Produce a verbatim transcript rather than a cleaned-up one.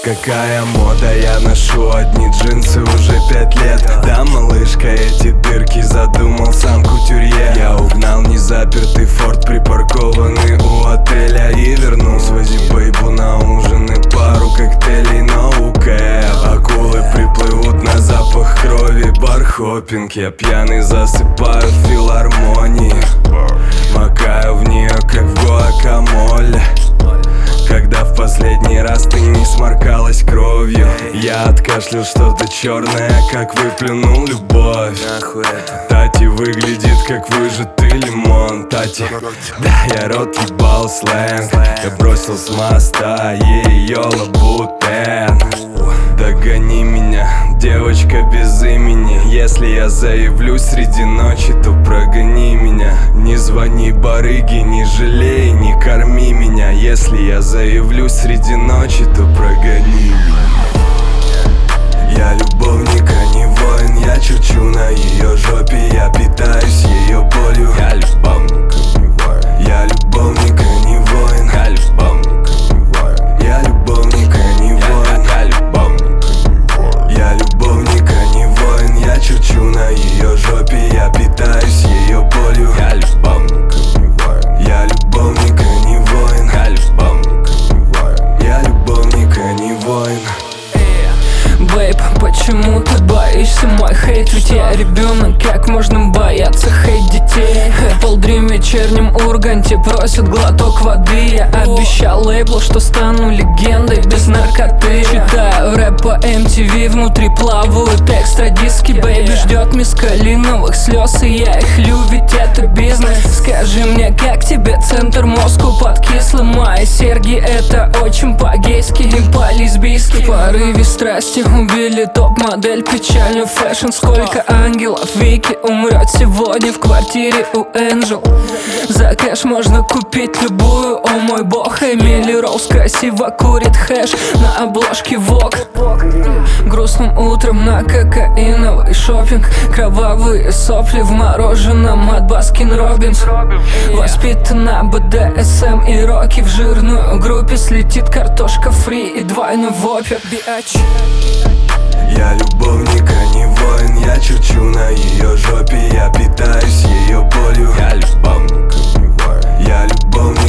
Какая мода, я ношу одни джинсы уже пять лет. Да, малышка, эти дырки задумал сам кутюрье. Я угнал незапертый форт, припаркованный у отеля, и вернул свози бейбу на ужин и пару коктейлей, no cap. Акулы приплывут на запах крови, бар-хоппинг. Я пьяный засыпаю в филармонии, макаю в нее как в гуакамоле. Когда в последний раз ты не сморкалась кровью, я откашлял что-то черное, как выплюнул любовь. Тати выглядит как выжатый лимон. Тати, да, я рот ебал сленг. Я бросил с моста ее лабутен. Догони меня, девочка без имени. Если я заявлюсь среди ночи, то прогони меня. Не звони барыги, не жалей, не корми меня. Если я заявлюсь среди ночи, то прогони меня. Я любовник, а не воин. Я черчу на ее жопе, я питаюсь ее болью. Я любовник, а не воин. Я любовник, а не воин. Я любовник, а не воин. Я любовник, а не воин. Я любовник, а не воин. Я любовник, а не воин. Я черчу на ее жопе, я питаюсь ее болью. Я любовник, а не воин. Я любовник, а не воин. Я любовник, а не воин. Я любовник, а не воин. Бэйб, почему ты боишься мой хейт? Ведь я ребенок, как можно бояться хейт детей? Apple Dream в вечернем Урганте просит глоток воды. Я обещал лейблу, что стану легендой без наркоты. Читаю рэп по эм ти ви, внутри плавают экстра диски. Бэйби ждет миска малиновых слез, и я их лью, ведь это бизнес. Скажи мне, как тебе центр мозгу подкисло? Мои серьги это очень по-гейски и по-лесбийски. Порыве страсти убили топ-модель, печальный фэшн. Сколько ангелов Вики умрет сегодня в квартире у Энджел. За кэш можно купить любую, о мой бог. Эмили Роуз красиво курит хэш на обложке Vogue. Грустным утром на кокаиновый шопинг. Кровавые сопли в мороженом от Баскин Роббинс. Воспитана бэ дэ эс эм и роки. В жирную группе слетит картошка фри и двойной вопер. Биач. Я любовник, а не воин. Я черчу на ее жопе, я питаюсь ее болью. Я любовник, а не воин. Я любовник.